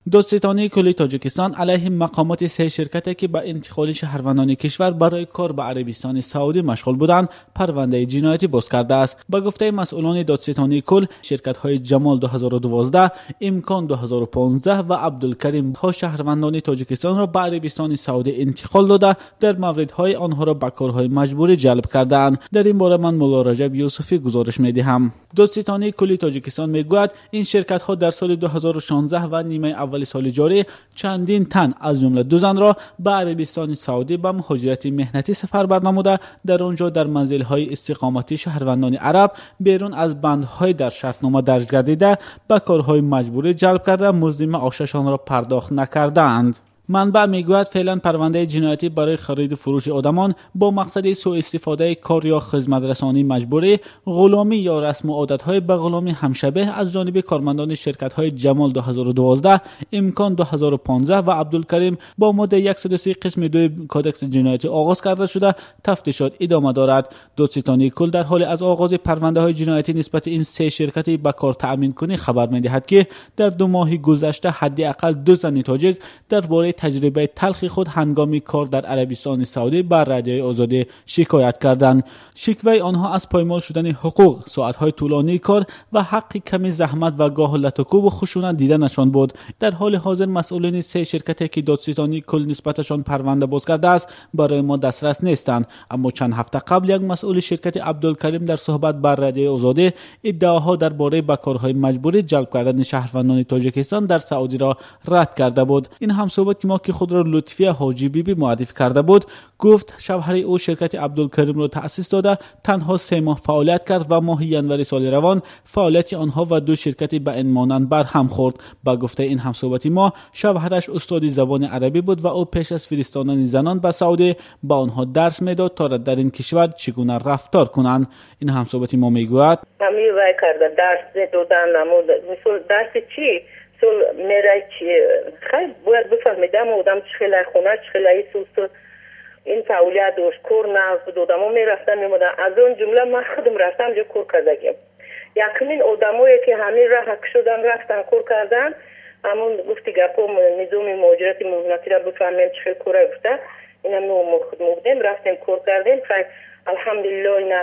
دادستانی کل تاجیکستان علیه مقامات 3 شرکتی که به انتقال شهروندان کشور برای کار به عربستان سعودی مشغول بودند پرونده جنایتی باز کرده است. به گفته مسئولان دادستانی کل، شرکت‌های جمال 2012، امکان 2015 و عبدالکریم ها شهروندان تاجیکستان را به عربستان سعودی انتقال داده در موردهای آنها را به کارهای مجبوری جلب کردند. در این باره من مولا رجب یوسفی گزارش می‌دهم. دادستانی کل تاجیکستان میگوید این شرکت‌ها در سال 2016 و نیمه اول سال جاری چندین تن از جمله 2 زن را به عربستان سعودی به مهاجرت مهنتی سفربر نموده در آنجا در منزل‌های استقامتی شهروندان عرب بیرون از بندهای در شرطنامه درج گردیده به کارهای مجبوری جلب کرده مزد معاششان را پرداخت نکردند. منبع میگوید فعلا پرونده جنایتی برای خرید و فروش آدمان با مقصد سوء استفاده کار یا خدمت رسانی مجبوری، غلامی یا رسم و عادت‌های به غلامی همشبه از جانب کارمندان شرکت‌های جمال 2012، امکان 2015 و عبدالکریم با ماده 130 قسم 2 کادکس جنایتی آغاز کرده شده تفتیشات ادامه دارد. دادستانی کل در حال از آغاز پرونده‌های جنایتی نسبت این 3 شرکتی به کار تأمین کنی خبر می‌دهد که در 2 ماه گذشته حداقل 2 زن تاجیک درباره تجربه تلخ خود هنگامی کار در عربستان سعودی بر رادیوی آزادی شکایت کردند. شکوه آنها از پایمال شدن حقوق، ساعت‌های طولانی کار و حق کمی زحمت و گاه لطکوب و خشونت دیدنشان بود. در حال حاضر مسئولین 3 شرکتی که دادستانی کل نسبتشان پرونده باز کرده است برای ما دسترس نیستند، اما چند هفته قبل یک مسئول شرکت عبدالکریم در صحبت بر رادیوی آزادی ادعاها درباره به کارهای مجبوری جلب کردن شهروندان تاجیکستان در سعودی را رد کرده بود. این همصحبت ما که خود را لطفیه حاجی بیبی معرفی کرده بود گفت شوهر او شرکت عبدالکریم را تأسیس داده تنها 3 ماه فعالیت کرد و ماه ینوری سال روان فعالیت آنها و 2 شرکتی به این مانند بر هم خورد. با گفته این همصحبت ما شوهرش استاد زبان عربی بود و او پیش از فرستادن زنان به سعودی به آنها درس میداد تا در این کشور چگونه رفتار کنند. این همصحبت ما میگوید همین وای کرده درس دادن نمود مثل درس چی سول میره چی خیلی باید بفهمیدم آدم چخیلی خونه چخیلی سوست این فعالیت داشت کور نفت دادم و میرفتم میمودم از اون جمله من خودم رفتم جا کور کردگیم یقیمین آدمایی که همین راه حق شدن رفتن کور کردن همون گفتی گپم نظام مهاجرت مهنتی را بفهمیم چخیلی کوره گفته این هم خودم بودیم رفتیم کور کردیم خیلی الحمدلله اینا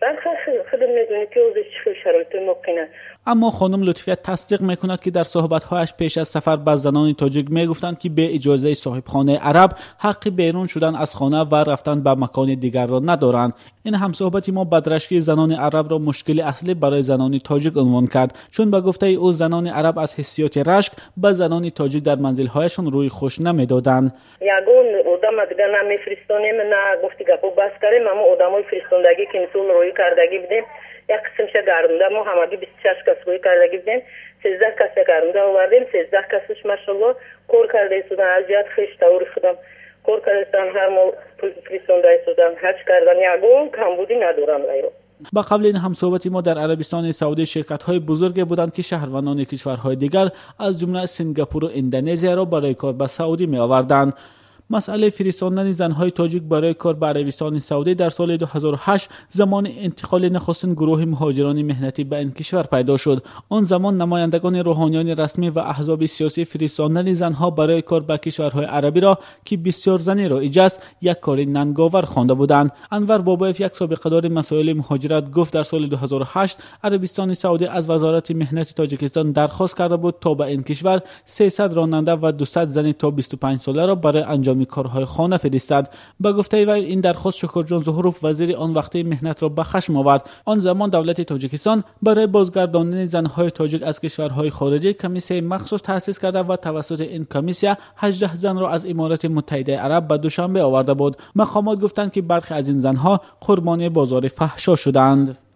خودم میدونی که اوزش چخیلی شرایط مقینه. اما خانم لطفیه تصدیق میکند که در صحبت‌هایش پیش از سفر با زنان تاجیک میگفتند که به اجازه صاحب خانه عرب حق بیرون شدن از خانه و رفتن به مکان دیگر را ندارند. این همصحبتی ما بدرشکی زنان عرب را مشکل اصلی برای زنان تاجیک عنوان کرد، چون به گفته او زنان عرب از حسیات رشک به زنان تاجیک در منزل‌هایشان روی خوش نمیدادند. یگون آدم دیگه نمیفرستونیم نه گفتی گپو بس کردیم اما آدمای فرستندگی که مثلا روی کردگی بودیم یک قسمش گردونده ما همگی 26 کس روی کردگی بودیم 13 کس گردونده آوردیم 13 کسش ماشاءالله کار کرده شدن از جهت خوش طور خودم کار کردن هر ما فرستنده شدن هج کردن یگون کمبودی ندارم غیره. با قبل این همصحبتی ما در عربستان سعودی شرکت‌های بزرگی بودند که شهروندان کشورهای دیگر از جمله سنگاپور و اندونزیا را برای کار به سعودی می آوردند. مسئله فرستاندن زنهای تاجیک برای کار به عربستان سعودی در سال 2008 زمان انتقال نخستین گروه مهاجران مهنتی به این کشور پیدا شد. آن زمان نمایندگان روحانیان رسمی و احزاب سیاسی فرستاندن زنها برای کار به کشورهای عربی را که بسیار زنی رایج است یک کار ننگاور خوانده بودند. انور بابایف یک سابقه دار مسائل مهاجرت گفت در سال 2008 عربستان سعودی از وزارت مهنت تاجیکستان درخواست کرده بود تا به این کشور 300 راننده و 200 زن تا 25 ساله را برای انجام کارهای خانه فرستاد. با گفته وی این درخواست شکرجان ظهوروف وزیر آن وقتی مهنت را به خشم آورد. آن زمان دولت تاجیکستان برای بازگرداندن زنهای تاجیک از کشورهای خارجی کمیسیه مخصوص تأسیس کرده و توسط این کمیسیه 18 زن را از امارات متحده عرب به دوشنبه آورده بود. مقامات گفتند که برخی از این زنها قربانی بازار فحشا شدند.